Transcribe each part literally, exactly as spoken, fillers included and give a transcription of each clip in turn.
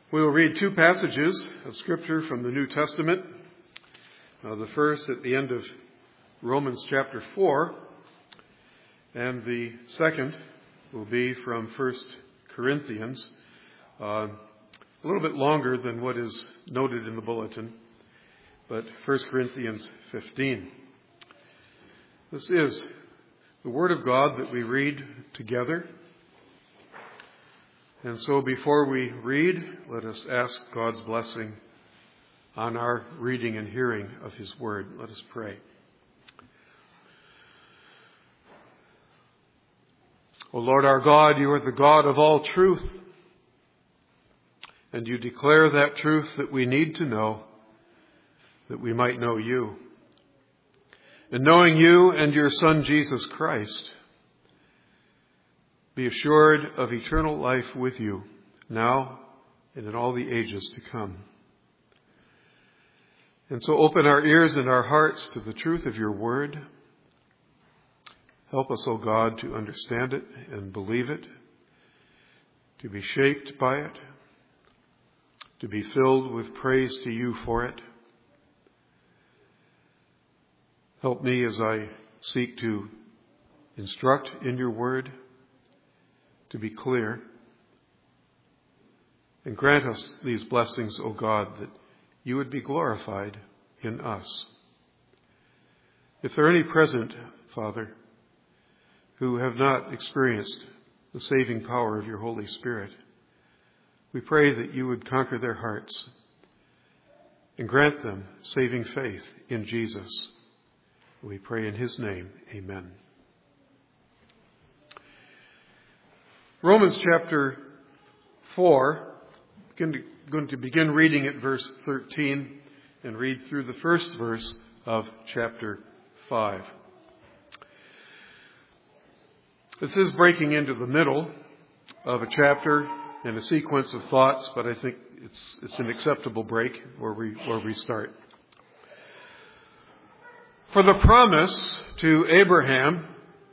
We will read two passages of Scripture from the New Testament. Uh, the first at the end of Romans chapter four, and the second will be from First Corinthians, uh, a little bit longer than what is noted in the bulletin, but First Corinthians fifteen. This is the Word of God that we read together. And so before we read, let us ask God's blessing on our reading and hearing of His Word. Let us pray. O Lord our God, you are the God of all truth, and you declare that truth that we need to know, that we might know you. And knowing you and your Son Jesus Christ, be assured of eternal life with you, now and in all the ages to come. And so open our ears and our hearts to the truth of your word. Help us, O God, to understand it and believe it, to be shaped by it, to be filled with praise to you for it. Help me as I seek to instruct in your word, to be clear, and grant us these blessings, O God, that you would be glorified in us. If there are any present, Father, who have not experienced the saving power of your Holy Spirit, we pray that you would conquer their hearts and grant them saving faith in Jesus. We pray in his name, amen. Romans chapter four, I'm going to begin reading at verse thirteen and read through the first verse of chapter five. This is breaking into the middle of a chapter and a sequence of thoughts, but I think it's it's an acceptable break where we where we start. For the promise to Abraham,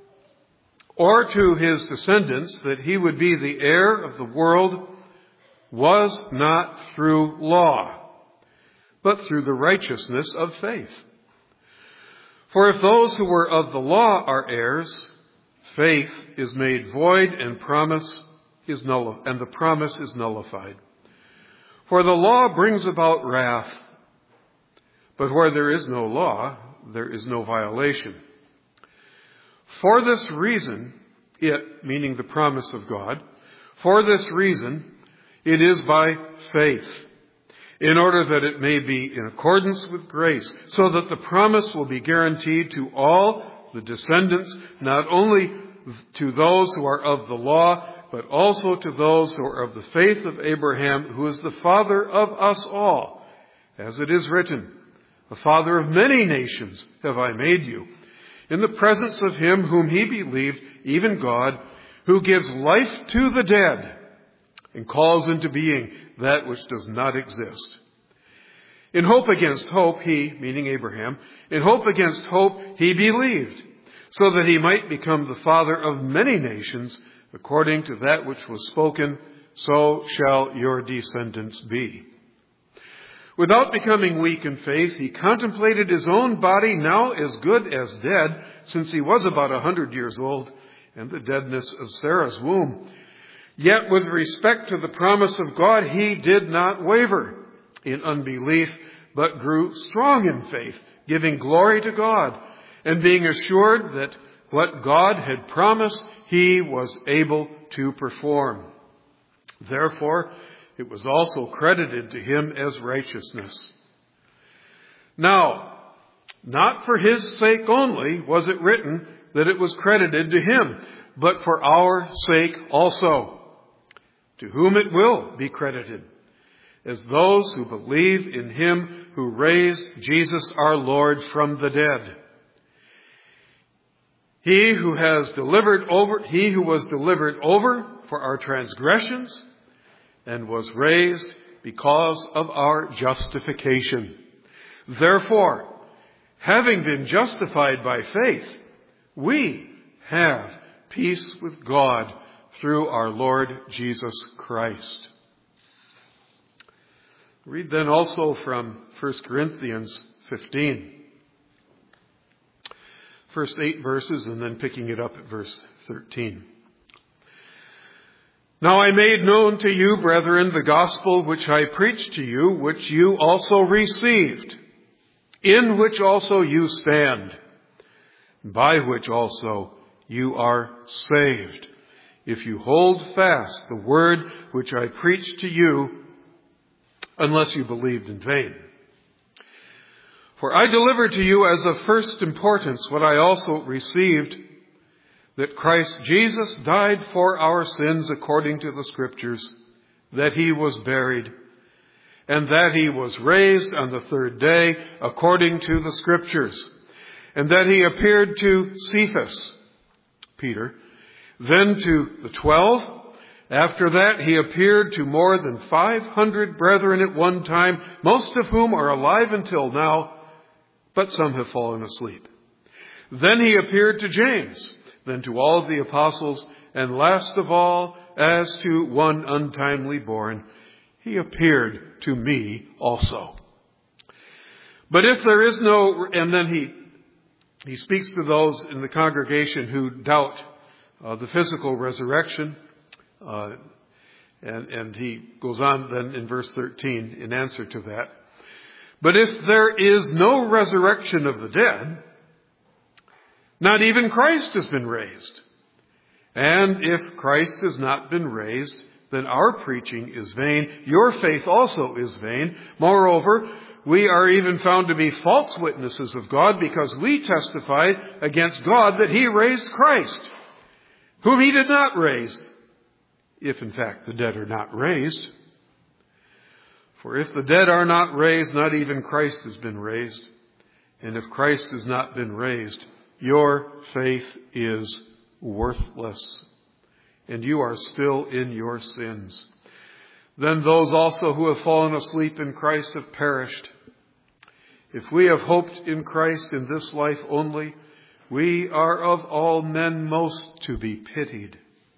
or to his descendants, that he would be the heir of the world, was not through law, but through the righteousness of faith. For if those who were of the law are heirs, faith is made void and promise is null, and the promise is nullified. For the law brings about wrath, but where there is no law, there is no violation. For this reason, it, meaning the promise of God, for this reason, it is by faith, in order that it may be in accordance with grace, so that the promise will be guaranteed to all the descendants, not only to those who are of the law, but also to those who are of the faith of Abraham, who is the father of us all. As it is written, the father of many nations have I made you, in the presence of him whom he believed, even God, who gives life to the dead and calls into being that which does not exist. In hope against hope, he, meaning Abraham, in hope against hope, he believed, so that he might become the father of many nations, according to that which was spoken, so shall your descendants be. Without becoming weak in faith, he contemplated his own body, now as good as dead, since he was about a hundred years old, and the deadness of Sarah's womb. Yet with respect to the promise of God, he did not waver in unbelief, but grew strong in faith, giving glory to God, and being assured that what God had promised, he was able to perform. Therefore, it was also credited to him as righteousness. Now, not for his sake only was it written that it was credited to him, but for our sake also, to whom it will be credited, as those who believe in him who raised Jesus our Lord from the dead. He who has delivered over, he who was delivered over for our transgressions, and was raised because of our justification. Therefore, having been justified by faith, we have peace with God through our Lord Jesus Christ. Read then also from First Corinthians fifteen. First eight verses and then picking it up at verse thirteen. Now I made known to you, brethren, the gospel which I preached to you, which you also received, in which also you stand, by which also you are saved, if you hold fast the word which I preached to you, unless you believed in vain. For I delivered to you as of first importance what I also received, that Christ Jesus died for our sins according to the Scriptures, that he was buried, and that he was raised on the third day according to the Scriptures, and that he appeared to Cephas, Peter, then to the twelve. After that he appeared to more than five hundred brethren at one time, most of whom are alive until now, but some have fallen asleep. Then he appeared to James, then to all the apostles, and last of all, as to one untimely born, he appeared to me also. But if there is no, and then he he speaks to those in the congregation who doubt uh, the physical resurrection, uh, and, and he goes on then in verse thirteen in answer to that. But if there is no resurrection of the dead, not even Christ has been raised. And if Christ has not been raised, then our preaching is vain. Your faith also is vain. Moreover, we are even found to be false witnesses of God, because we testified against God that he raised Christ, whom he did not raise, if in fact the dead are not raised. For if the dead are not raised, not even Christ has been raised. And if Christ has not been raised, your faith is worthless, and you are still in your sins. Then those also who have fallen asleep in Christ have perished. If we have hoped in Christ in this life only, we are of all men most to be pitied.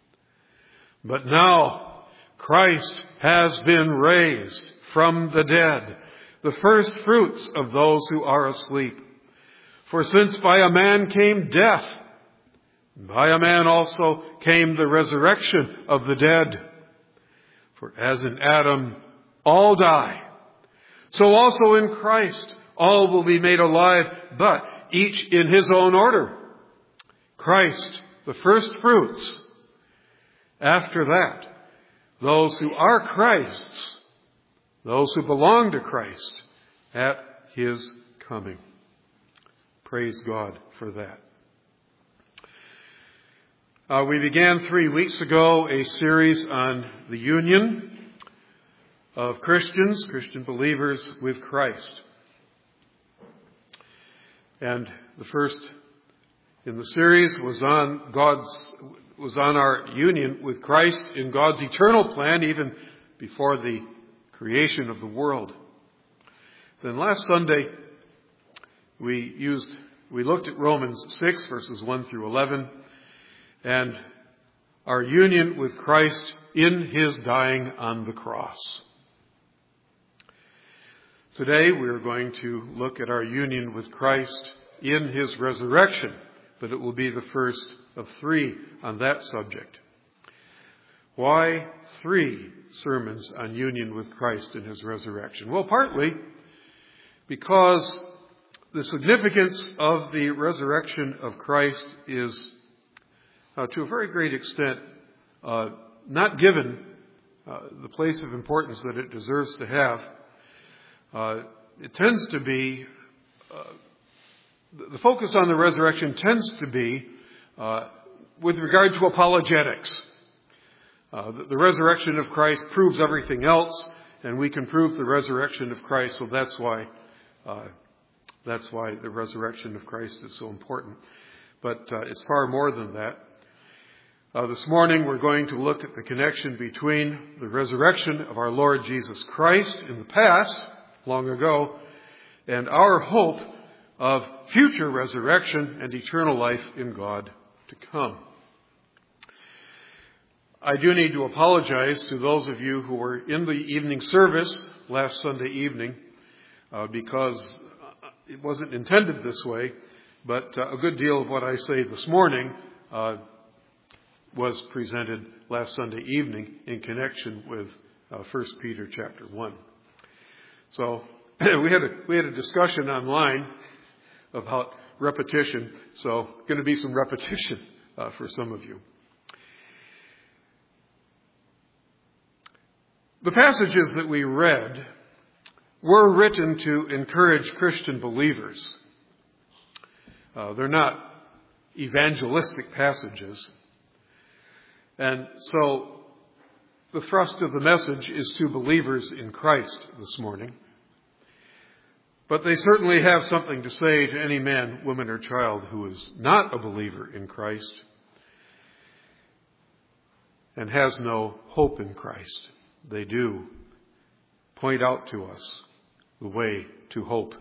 But now Christ has been raised from the dead, the first fruits of those who are asleep. For since by a man came death, by a man also came the resurrection of the dead. For as in Adam all die, so also in Christ all will be made alive, but each in his own order. Christ, the first fruits. After that, those who are Christ's, those who belong to Christ at his coming. Praise God for that. Uh, we began three weeks ago a series on the union of Christians, Christian believers, with Christ. And the first in the series was on God's, was on our union with Christ in God's eternal plan, even before the creation of the world. Then last Sunday, we used, we looked at Romans six, verses one through eleven, and our union with Christ in his dying on the cross. Today we are going to look at our union with Christ in his resurrection, but it will be the first of three on that subject. Why three sermons on union with Christ in his resurrection? Well, partly because the significance of the resurrection of Christ is, uh, to a very great extent, uh, not given uh, the place of importance that it deserves to have. Uh, it tends to be, uh, the focus on the resurrection tends to be uh, with regard to apologetics. Uh, the, the resurrection of Christ proves everything else, and we can prove the resurrection of Christ, so that's why uh, that's why the resurrection of Christ is so important. But uh, it's far more than that. Uh, this morning we're going to look at the connection between the resurrection of our Lord Jesus Christ in the past, long ago, and our hope of future resurrection and eternal life in God to come. I do need to apologize to those of you who were in the evening service last Sunday evening uh, because it wasn't intended this way, but uh, a good deal of what I say this morning uh, was presented last Sunday evening in connection with uh, First Peter chapter one. So we had a we had a discussion online about repetition, so going to be some repetition uh, for some of you. The passages that we read were written to encourage Christian believers. Uh, they're not evangelistic passages. And so the thrust of the message is to believers in Christ this morning. But they certainly have something to say to any man, woman, or child who is not a believer in Christ and has no hope in Christ. They do point out to us the way to hope.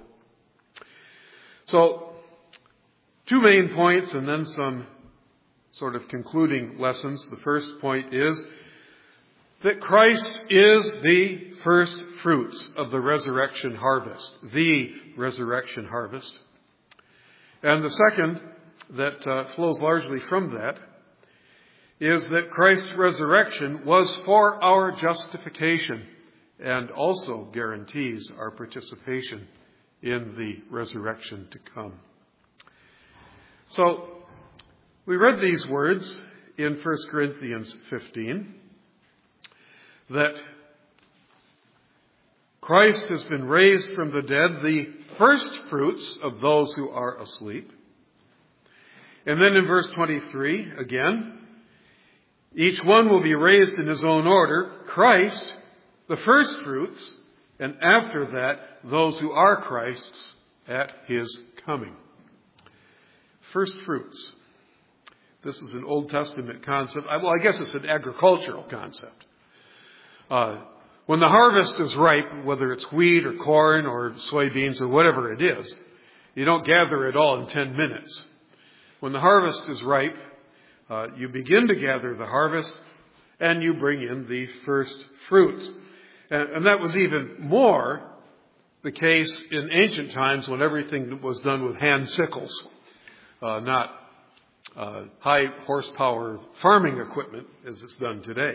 So, two main points and then some sort of concluding lessons. The first point is that Christ is the first fruits of the resurrection harvest, the resurrection harvest. And the second that uh, flows largely from that is that Christ's resurrection was for our justification and also guarantees our participation in the resurrection to come. So, we read these words in First Corinthians fifteen, that Christ has been raised from the dead, the first fruits of those who are asleep. And then in verse twenty-three, again, each one will be raised in his own order. Christ, the first fruits, and after that, those who are Christ's at his coming. First fruits. This is an Old Testament concept. Well, I guess it's an agricultural concept. Uh, when the harvest is ripe, whether it's wheat or corn or soybeans or whatever it is, you don't gather it all in ten minutes. When the harvest is ripe, Uh, you begin to gather the harvest and you bring in the first fruits. And, and that was even more the case in ancient times when everything was done with hand sickles, uh, not uh, high horsepower farming equipment as it's done today.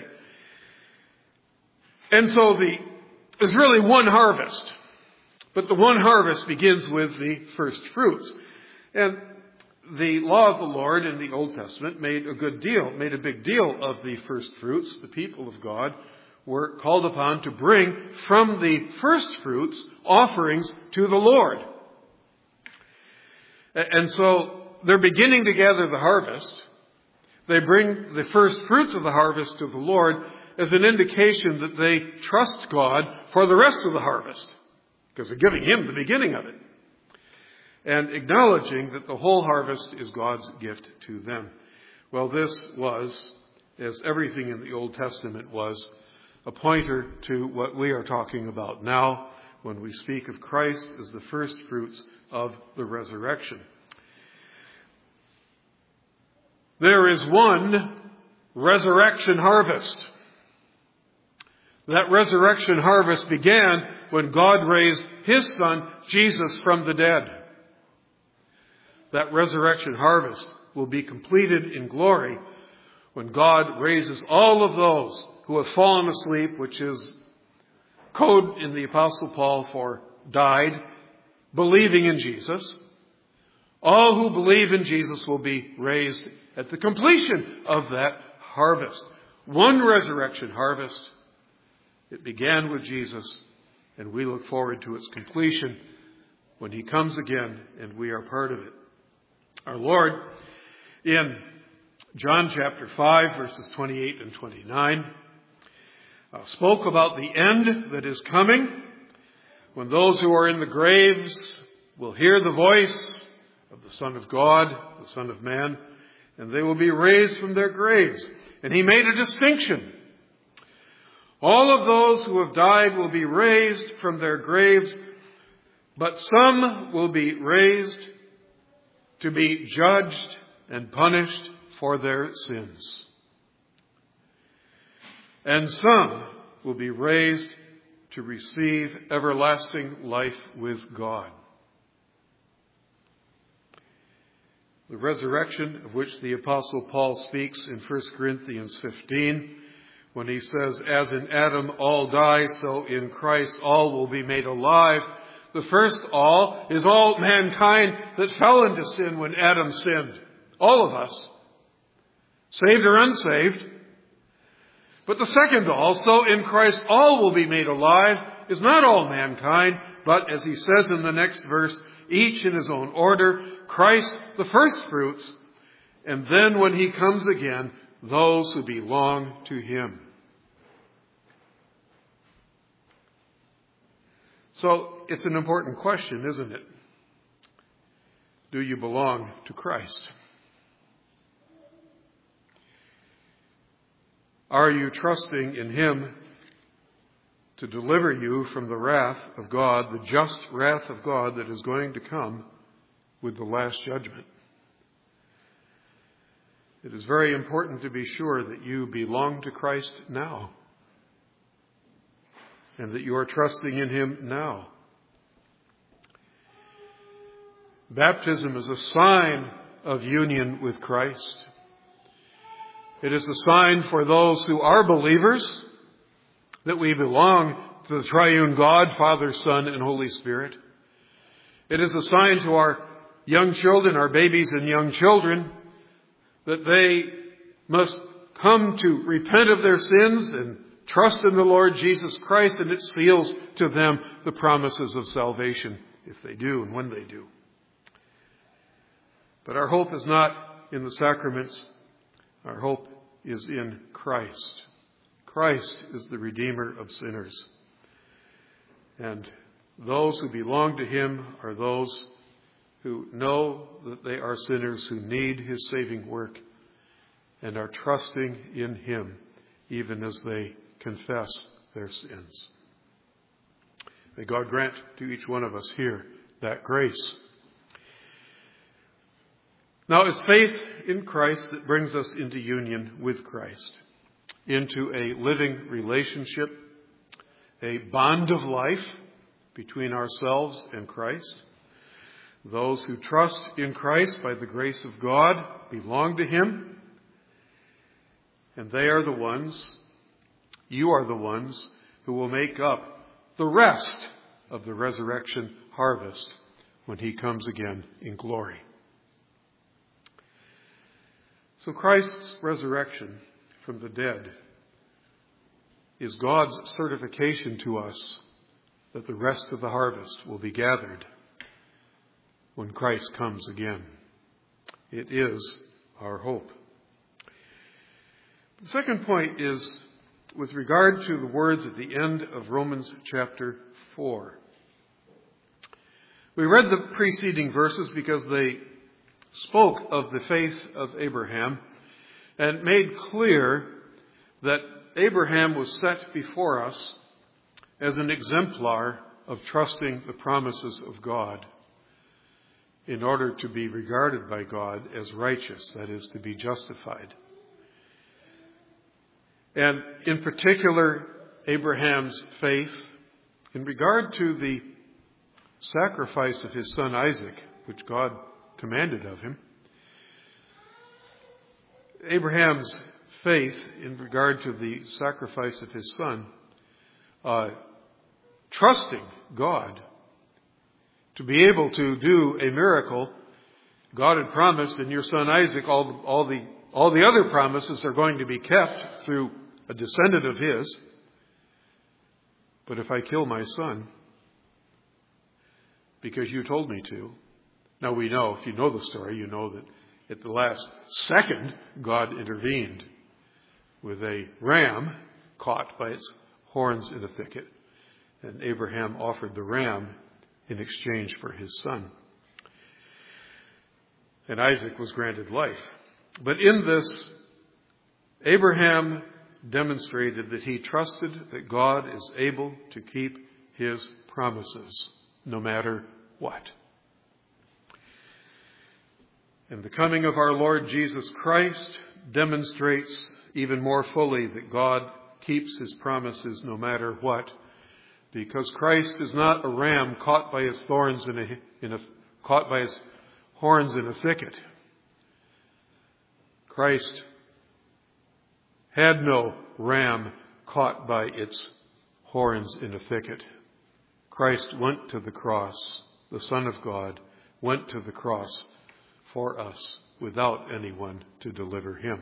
And so the, there's really one harvest, but the one harvest begins with the first fruits. And the law of the Lord in the Old Testament made a good deal, made a big deal of the first fruits. The people of God were called upon to bring from the first fruits offerings to the Lord. And so they're beginning to gather the harvest. They bring the first fruits of the harvest to the Lord as an indication that they trust God for the rest of the harvest, because they're giving him the beginning of it, and acknowledging that the whole harvest is God's gift to them. Well, this was, as everything in the Old Testament was, a pointer to what we are talking about now when we speak of Christ as the first fruits of the resurrection. There is one resurrection harvest. That resurrection harvest began when God raised his Son, Jesus, from the dead. That resurrection harvest will be completed in glory when God raises all of those who have fallen asleep, which is code in the Apostle Paul for died, believing in Jesus. All who believe in Jesus will be raised at the completion of that harvest. One resurrection harvest. It began with Jesus, and we look forward to its completion when he comes again and we are part of it. Our Lord, in John chapter five, verses twenty-eight and twenty-nine, uh, spoke about the end that is coming, when those who are in the graves will hear the voice of the Son of God, the Son of Man, and they will be raised from their graves. And he made a distinction. All of those who have died will be raised from their graves, but some will be raised to be judged and punished for their sins. and some will be raised to receive everlasting life with God. The resurrection of which the Apostle Paul speaks in First Corinthians fifteen, when he says, as in Adam all die, so in Christ all will be made alive. The first all is all mankind that fell into sin when Adam sinned. All of us, saved or unsaved. But the second all, so in Christ all will be made alive, is not all mankind, but as he says in the next verse, each in his own order, Christ the first fruits, and then when he comes again, those who belong to him. So it's an important question, isn't it? Do you belong to Christ? Are you trusting in him to deliver you from the wrath of God, the just wrath of God that is going to come with the last judgment? It is very important to be sure that you belong to Christ now and that you are trusting in him now. Baptism is a sign of union with Christ. It is a sign for those who are believers that we belong to the triune God, Father, Son, and Holy Spirit. It is a sign to our young children, our babies and young children, that they must come to repent of their sins and trust in the Lord Jesus Christ, and it seals to them the promises of salvation if they do and when they do. But our hope is not in the sacraments. Our hope is in Christ. Christ is the Redeemer of sinners. And those who belong to him are those who know that they are sinners who need his saving work and are trusting in him even as they confess their sins. May God grant to each one of us here that grace. Now, it's faith in Christ that brings us into union with Christ, into a living relationship, a bond of life between ourselves and Christ. Those who trust in Christ by the grace of God belong to him, and they are the ones, you are the ones, who will make up the rest of the resurrection harvest when he comes again in glory. So Christ's resurrection from the dead is God's certification to us that the rest of the harvest will be gathered when Christ comes again. It is our hope. The second point is with regard to the words at the end of Romans chapter four. We read the preceding verses because they spoke of the faith of Abraham and made clear that Abraham was set before us as an exemplar of trusting the promises of God in order to be regarded by God as righteous, that is, to be justified. And in particular, Abraham's faith in regard to the sacrifice of his son Isaac, which God commanded of him. Abraham's faith in regard to the sacrifice of his son, uh, trusting God to be able to do a miracle. God had promised in your son Isaac, all the, all the, all the other promises are going to be kept through a descendant of his. But if I kill my son, because you told me to. Now we know, if you know the story, you know that at the last second, God intervened with a ram caught by its horns in a thicket. And Abraham offered the ram in exchange for his son. And Isaac was granted life. But in this, Abraham demonstrated that he trusted that God is able to keep his promises, no matter what. And the coming of our Lord Jesus Christ demonstrates even more fully that God keeps his promises no matter what, because Christ is not a ram caught by his thorns in a, in a caught by his horns in a thicket. Christ had no ram caught by its horns in a thicket. Christ went to the cross. The Son of God went to the cross for us without anyone to deliver him.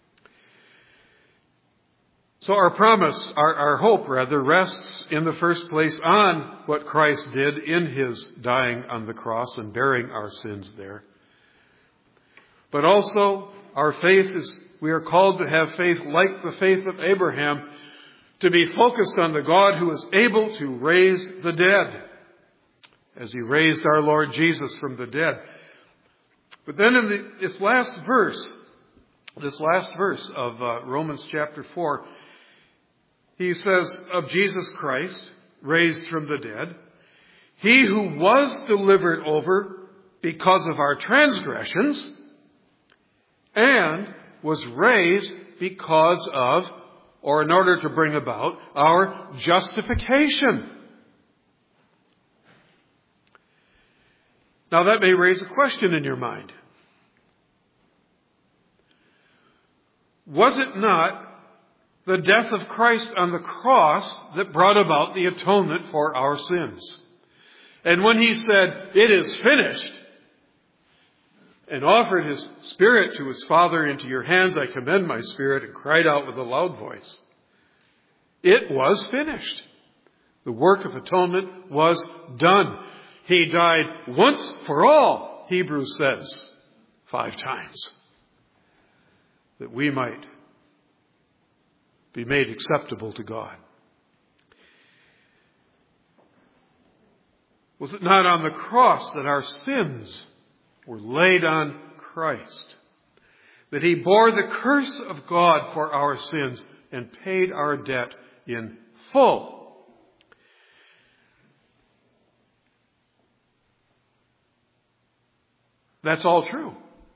So our promise, our, our hope rather, rests in the first place on what Christ did in his dying on the cross and bearing our sins there. But also our faith is, we are called to have faith like the faith of Abraham, to be focused on the God who is able to raise the dead, as he raised our Lord Jesus from the dead. But then in the, this last verse, this last verse of uh, Romans chapter four, he says of Jesus Christ, raised from the dead, he who was delivered over because of our transgressions and was raised because of, or in order to bring about, our justification. Now that may raise a question in your mind. Was it not the death of Christ on the cross that brought about the atonement for our sins? And when he said, "It is finished," and offered his spirit to his Father, "Into your hands I commend my spirit," and cried out with a loud voice, it was finished. The work of atonement was done. He died once for all, Hebrews says, five times, that we might be made acceptable to God. Was it not on the cross that our sins were laid on Christ, that he bore the curse of God for our sins and paid our debt in full? That's all true.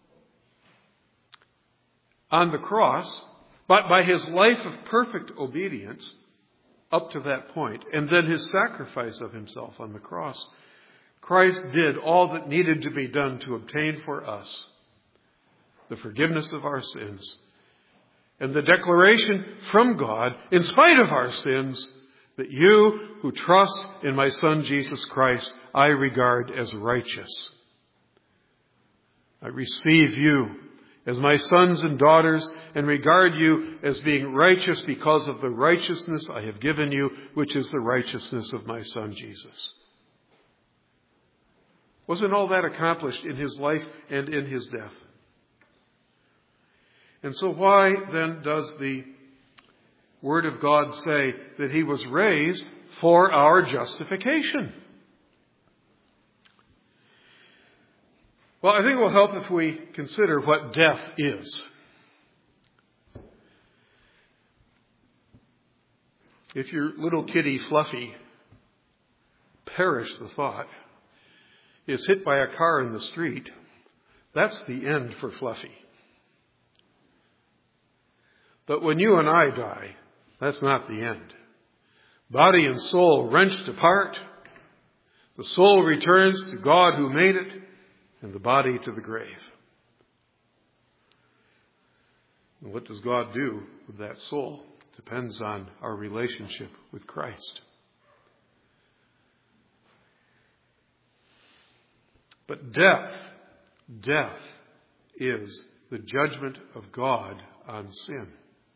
On the cross, but by his life of perfect obedience up to that point, and then his sacrifice of himself on the cross, Christ did all that needed to be done to obtain for us the forgiveness of our sins and the declaration from God, in spite of our sins, that you who trust in my Son Jesus Christ, I regard as righteous. I receive you as my sons and daughters and regard you as being righteous because of the righteousness I have given you, which is the righteousness of my Son Jesus. Wasn't all that accomplished in his life and in his death? And so why then does the Word of God say that he was raised for our justification? Well, I think it will help if we consider what death is. If your little kitty Fluffy, perish the thought, is hit by a car in the street, that's the end for Fluffy. But when you and I die, that's not the end. Body and soul wrenched apart. The soul returns to God who made it, and the body to the grave. And what does God do with that soul? It depends on our relationship with Christ. But death, death is the judgment of God on sin.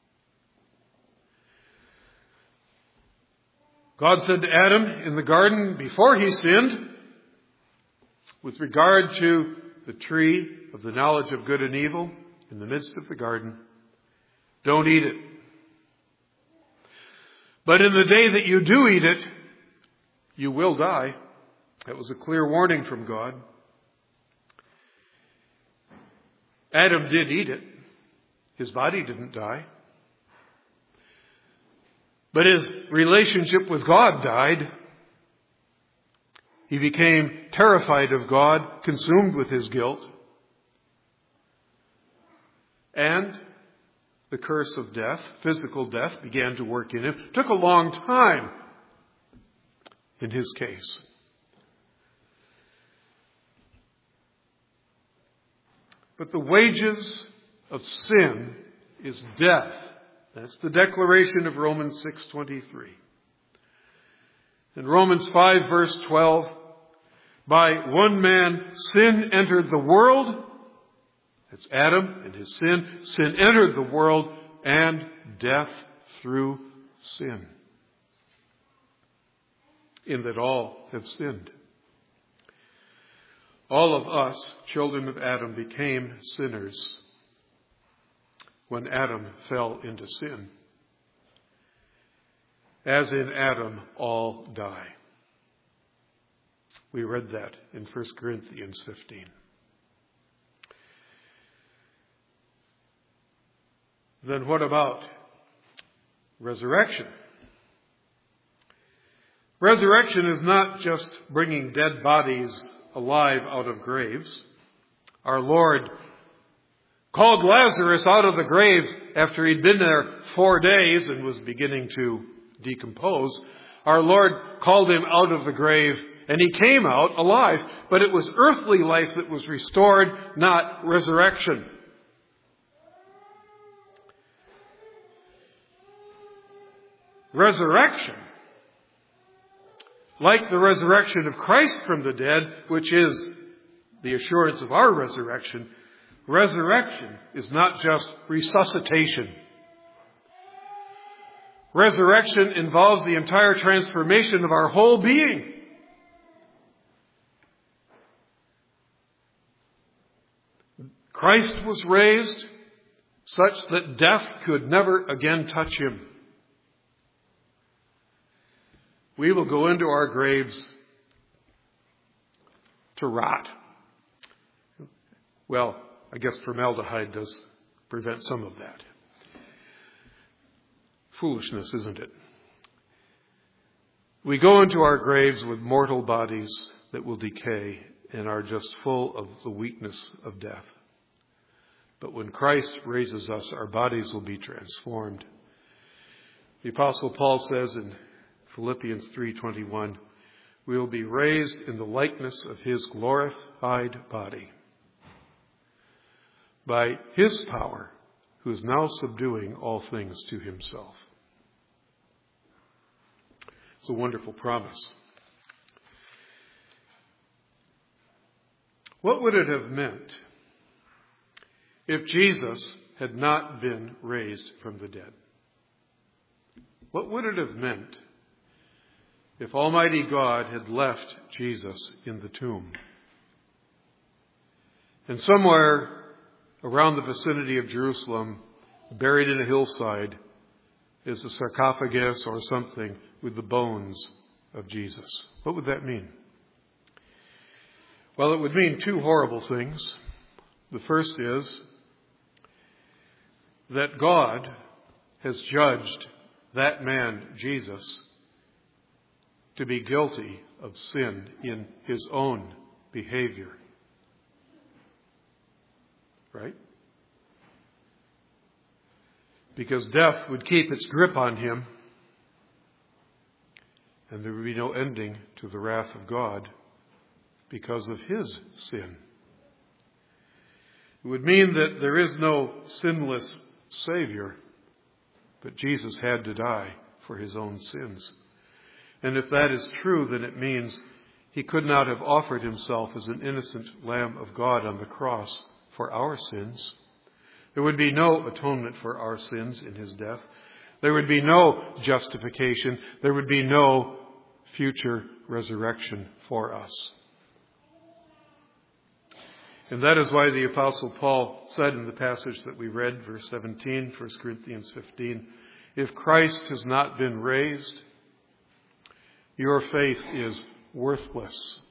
God said to Adam in the garden before he sinned, with regard to the tree of the knowledge of good and evil in the midst of the garden, don't eat it. But in the day that you do eat it, you will die. That was a clear warning from God. Adam did eat it. His body didn't die. But his relationship with God died. He became terrified of God, consumed with his guilt. And the curse of death, physical death, began to work in him. It took a long time in his case. But the wages of sin is death. That's the declaration of Romans six twenty-three. In Romans five verse twelve, by one man sin entered the world. That's Adam and his sin. Sin entered the world, and death through sin. In that all have sinned. All of us, children of Adam, became sinners when Adam fell into sin. As in Adam, all die. We read that in First Corinthians fifteen. Then what about resurrection? Resurrection is not just bringing dead bodies alive out of graves. Our Lord called Lazarus out of the grave after he'd been there four days and was beginning to decompose. Our Lord called him out of the grave, and he came out alive. But it was earthly life that was restored, not resurrection. Resurrection, like the resurrection of Christ from the dead, which is the assurance of our resurrection, resurrection is not just resuscitation. Resurrection involves the entire transformation of our whole being. Christ was raised such that death could never again touch him. We will go into our graves to rot. Well, I guess formaldehyde does prevent some of that. Foolishness, isn't it? We go into our graves with mortal bodies that will decay and are just full of the weakness of death. But when Christ raises us, our bodies will be transformed. The Apostle Paul says in Philippians three twenty-one, we will be raised in the likeness of his glorified body by his power, who is now subduing all things to himself. It's a wonderful promise. What would it have meant if Jesus had not been raised from the dead? What would it have meant if Almighty God had left Jesus in the tomb? And somewhere around the vicinity of Jerusalem, buried in a hillside, is a sarcophagus or something with the bones of Jesus. What would that mean? Well, it would mean two horrible things. The first is that God has judged that man, Jesus, to be guilty of sin in his own behavior. Right? Because death would keep its grip on him, and there would be no ending to the wrath of God because of his sin. It would mean that there is no sinless Savior, but Jesus had to die for his own sins. And if that is true, then it means he could not have offered himself as an innocent Lamb of God on the cross for our sins. There would be no atonement for our sins in his death. There would be no justification. There would be no future resurrection for us. And that is why the Apostle Paul said in the passage that we read, verse seventeen, First Corinthians fifteen, if Christ has not been raised, your faith is worthless.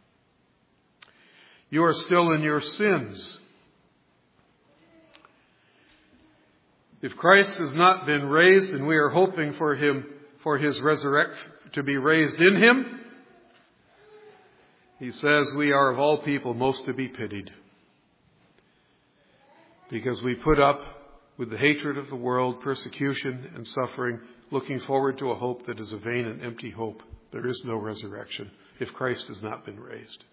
You are still in your sins. If Christ has not been raised and we are hoping for him, for his resurrection to be raised in him, he says we are of all people most to be pitied. Because we put up with the hatred of the world, persecution and suffering, looking forward to a hope that is a vain and empty hope. There is no resurrection if Christ has not been raised.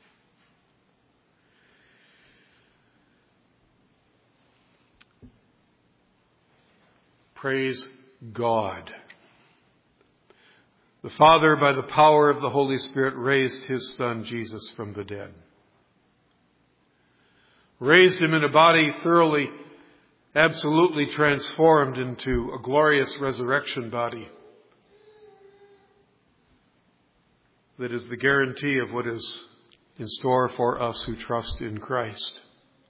Praise God. The Father, by the power of the Holy Spirit, raised his Son, Jesus, from the dead. Raised him in a body thoroughly, absolutely transformed into a glorious resurrection body that is the guarantee of what is in store for us who trust in Christ.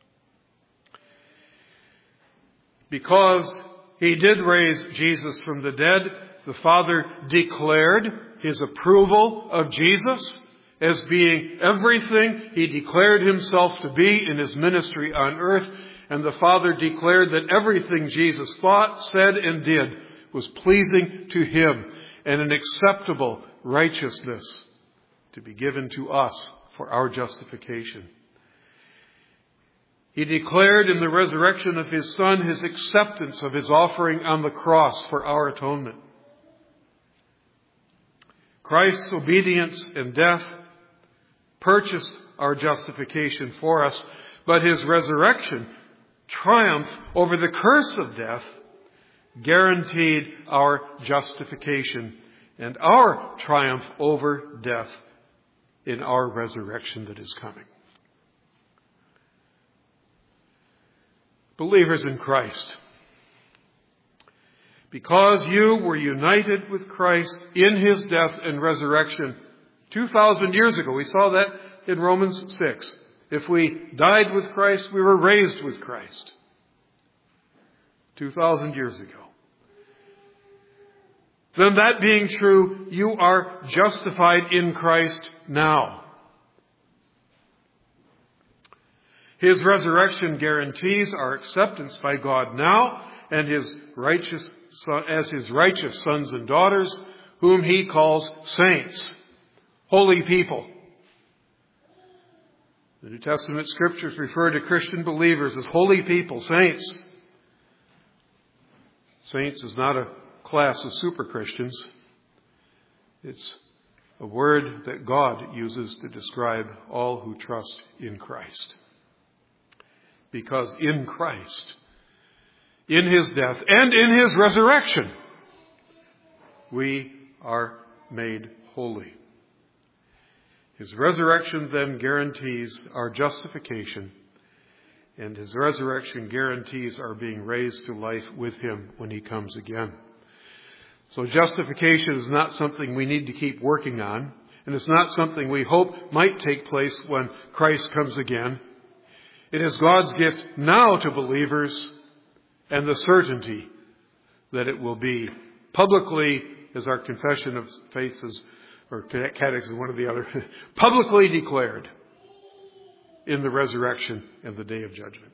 Because he did raise Jesus from the dead, the Father declared his approval of Jesus as being everything he declared himself to be in his ministry on earth. And the Father declared that everything Jesus thought, said, and did was pleasing to him and an acceptable righteousness to be given to us for our justification. He declared in the resurrection of his Son his acceptance of his offering on the cross for our atonement. Christ's obedience and death purchased our justification for us, but his resurrection, triumph over the curse of death, guaranteed our justification and our triumph over death in our resurrection that is coming. Believers in Christ, because you were united with Christ in his death and resurrection two thousand years ago. We saw that in Romans six. If we died with Christ, we were raised with Christ two thousand years ago. Then that being true, you are justified in Christ now. His resurrection guarantees our acceptance by God now and his righteous as his righteous sons and daughters, whom he calls saints, holy people. The New Testament scriptures refer to Christian believers as holy people, saints. Saints is not a class of super Christians. It's a word that God uses to describe all who trust in Christ. Because in Christ, in his death, and in his resurrection, we are made holy. His resurrection then guarantees our justification, and his resurrection guarantees our being raised to life with him when he comes again. So justification is not something we need to keep working on, and it's not something we hope might take place when Christ comes again. It is God's gift now to believers and the certainty that it will be publicly, as our confession of faith is, or catechism, one or the other, publicly declared in the resurrection and the day of judgment.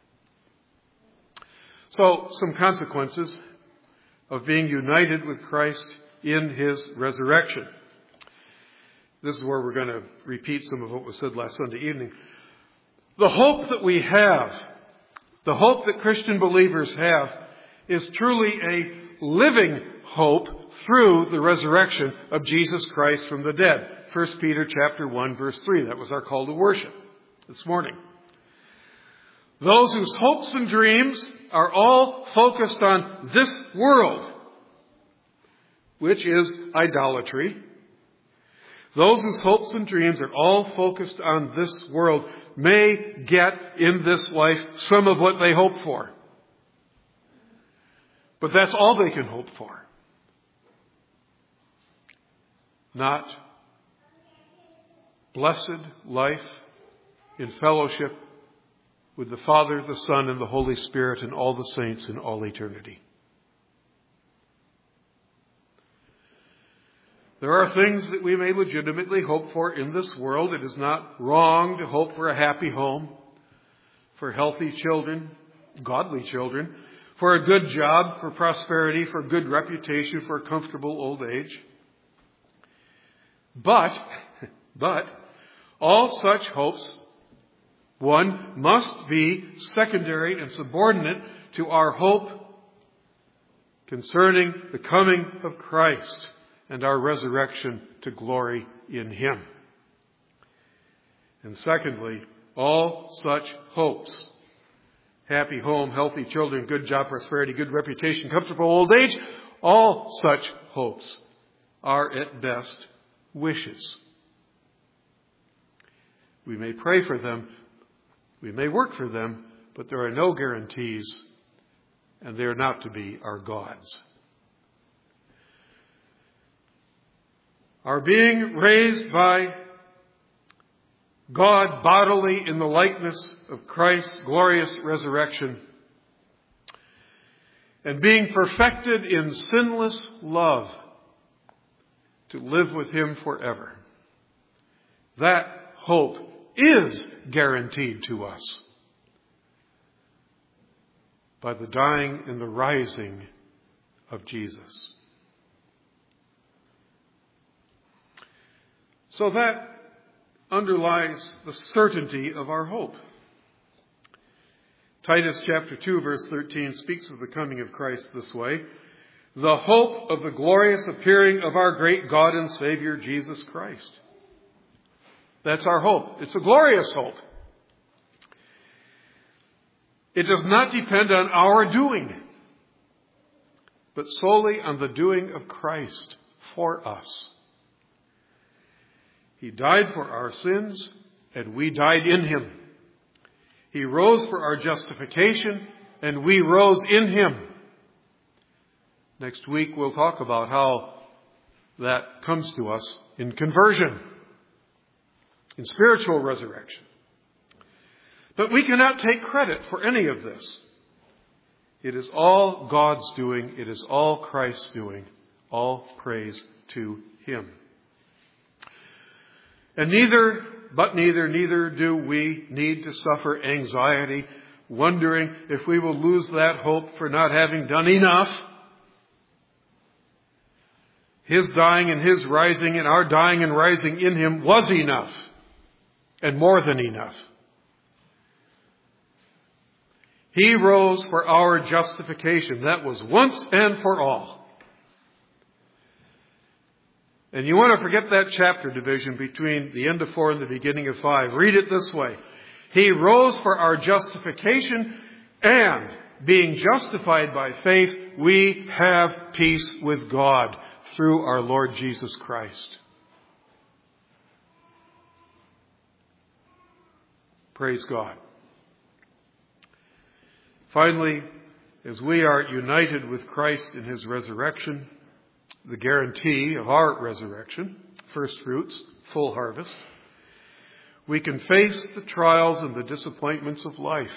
So, some consequences of being united with Christ in his resurrection. This is where we're going to repeat some of what was said last Sunday evening. The hope that we have, the hope that Christian believers have, is truly a living hope through the resurrection of Jesus Christ from the dead. First Peter chapter one, verse three. That was our call to worship this morning. Those whose hopes and dreams are all focused on this world, which is idolatry. Those whose hopes and dreams are all focused on this world may get in this life some of what they hope for. But that's all they can hope for. Not blessed life in fellowship with the Father, the Son, and the Holy Spirit and all the saints in all eternity. There are things that we may legitimately hope for in this world. It is not wrong to hope for a happy home, for healthy children, godly children, for a good job, for prosperity, for a good reputation, for a comfortable old age. But, but, all such hopes, one, must be secondary and subordinate to our hope concerning the coming of Christ and our resurrection to glory in Him. And secondly, all such hopes, happy home, healthy children, good job, prosperity, good reputation, comfortable old age, all such hopes are at best wishes. We may pray for them, we may work for them, but there are no guarantees, and they are not to be our gods. Our being raised by God bodily in the likeness of Christ's glorious resurrection, and being perfected in sinless love to live with Him forever. That hope is guaranteed to us by the dying and the rising of Jesus. So that underlies the certainty of our hope. Titus chapter two verse thirteen speaks of the coming of Christ this way: the hope of the glorious appearing of our great God and Savior Jesus Christ. That's our hope. It's a glorious hope. It does not depend on our doing, but solely on the doing of Christ for us. He died for our sins, and we died in Him. He rose for our justification, and we rose in Him. Next week we'll talk about how that comes to us in conversion, in spiritual resurrection. But we cannot take credit for any of this. It is all God's doing. It is all Christ's doing. All praise to Him. And neither, but neither, neither do we need to suffer anxiety, wondering if we will lose that hope for not having done enough. His dying and His rising and our dying and rising in Him was enough, and more than enough. He rose for our justification. That was once and for all. And you want to forget that chapter division between the end of four and the beginning of five. Read it this way: He rose for our justification, and being justified by faith, we have peace with God through our Lord Jesus Christ. Praise God. Finally, as we are united with Christ in His resurrection, the guarantee of our resurrection, first fruits, full harvest, we can face the trials and the disappointments of life.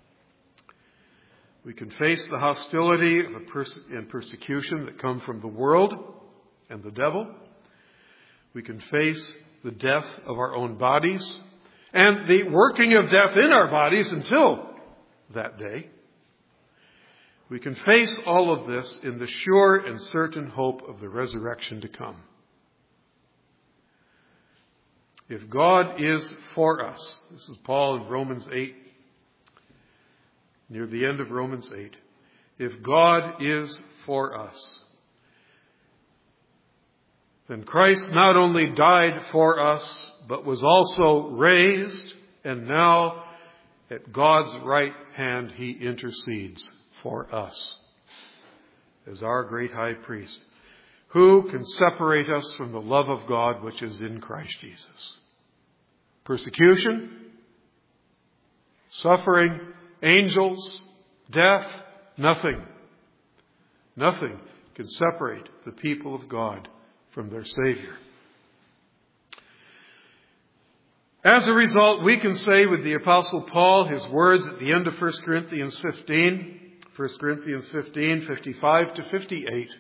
We can face the hostility and persecution that come from the world and the devil. We can face the death of our own bodies and the working of death in our bodies until that day. We can face all of this in the sure and certain hope of the resurrection to come. If God is for us, this is Paul in Romans eight, near the end of Romans eight. If God is for us, then Christ not only died for us, but was also raised, and now at God's right hand He intercedes for us as our great high priest. Who can separate us from the love of God which is in Christ Jesus? Persecution, suffering, angels, death, nothing. Nothing can separate the people of God from their Savior. As a result, we can say with the Apostle Paul his words at the end of First Corinthians fifteen, First Corinthians fifteen, fifty-five to fifty-eight.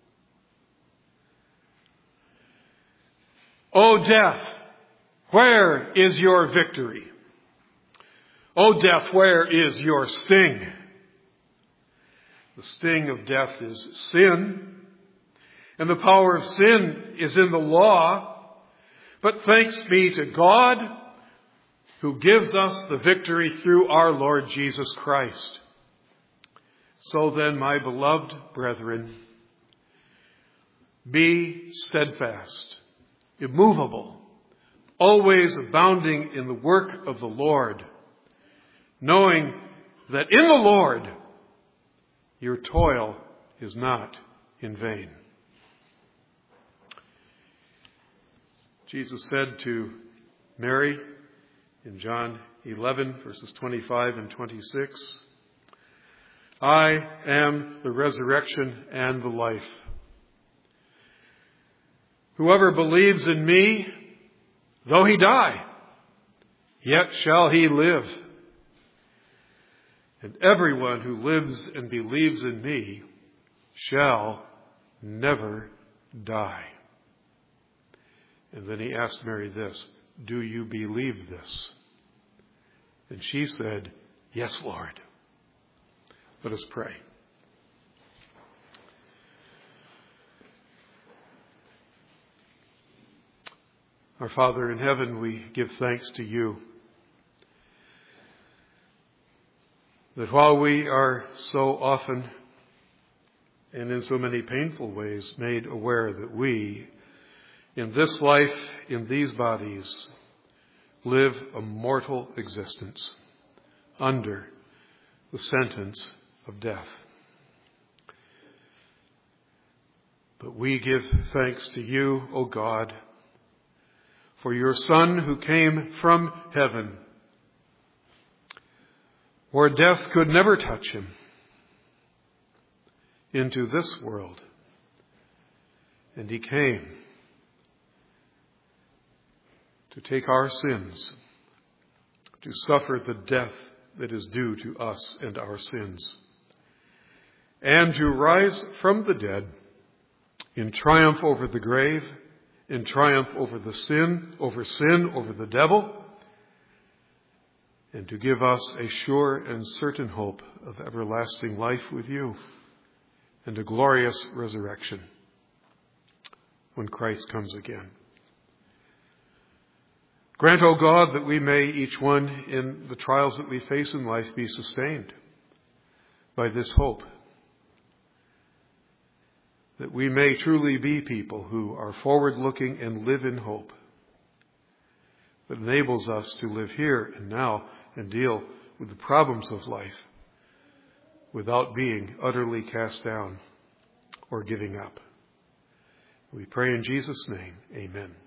O death, where is your victory? O death, where is your sting? The sting of death is sin, and the power of sin is in the law. But thanks be to God who gives us the victory through our Lord Jesus Christ. So then, my beloved brethren, be steadfast, immovable, always abounding in the work of the Lord, knowing that in the Lord your toil is not in vain. Jesus said to Mary in John eleven, verses twenty-five and twenty-six, I am the resurrection and the life. Whoever believes in me, though he die, yet shall he live. And everyone who lives and believes in me shall never die. And then he asked Mary this, do you believe this? And she said, yes, Lord. Let us pray. Our Father in heaven, we give thanks to you that while we are so often and in so many painful ways made aware that we, in this life, in these bodies, live a mortal existence under the sentence of death. But we give thanks to you, O God, for your Son who came from heaven, where death could never touch him, into this world. And he came to take our sins, to suffer the death that is due to us and our sins, and to rise from the dead in triumph over the grave, in triumph over the sin, over sin, over the devil, and to give us a sure and certain hope of everlasting life with you and a glorious resurrection when Christ comes again. Grant, O God, that we may, each one in the trials that we face in life, be sustained by this hope, that we may truly be people who are forward-looking and live in hope, that enables us to live here and now and deal with the problems of life without being utterly cast down or giving up. We pray in Jesus' name, amen.